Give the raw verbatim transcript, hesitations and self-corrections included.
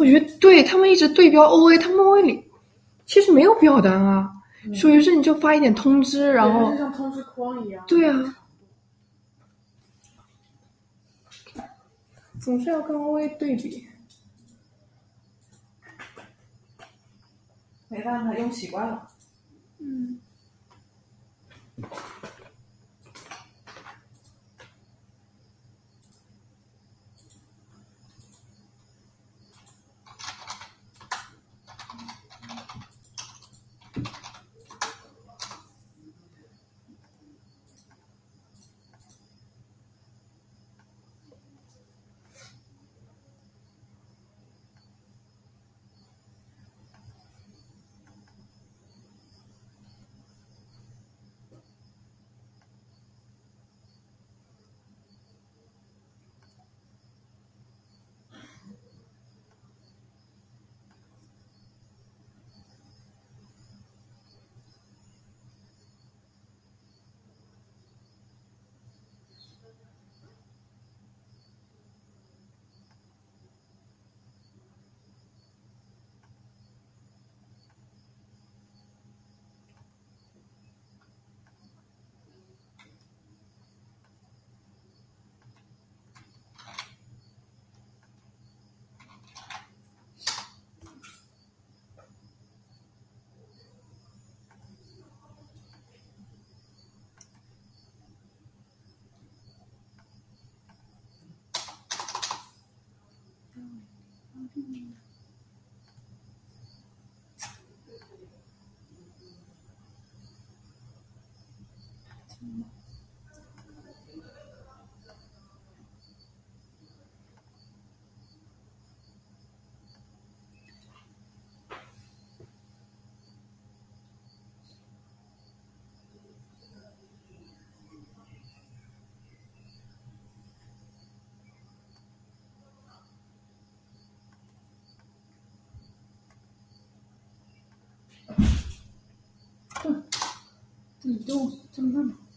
觉得对他们一直对标 O A， 他们 O A 里其实没有表单啊， 嗯、 属于是你就发一点通知，然后就像通知框一样。 对啊，总是要跟 O A 对比。 没办法，用习惯了。 嗯。 嗯，你就这么慢。